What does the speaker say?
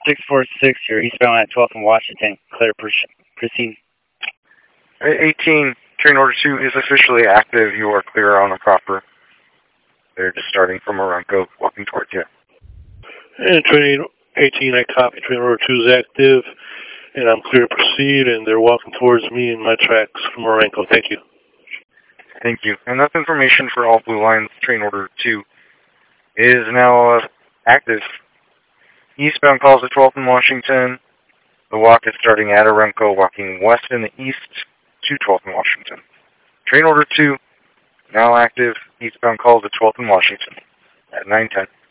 646, you're eastbound at 12th and Washington. Clear, proceed. 18, train order 2 is officially active. You are clear on the proper. They're just starting from Orenco, walking towards you. And train 18, I copy. Train order 2 is active, and I'm clear to proceed, and they're walking towards me in my tracks from Orenco. Thank you. Thank you. And that's information for all Blue Lines. Train order 2 is now active. Eastbound calls at 12th and Washington. The walk is starting at Orenco, walking west and east to 12th and Washington. Train order 2, now active. Eastbound calls at 12th and Washington at 9:10.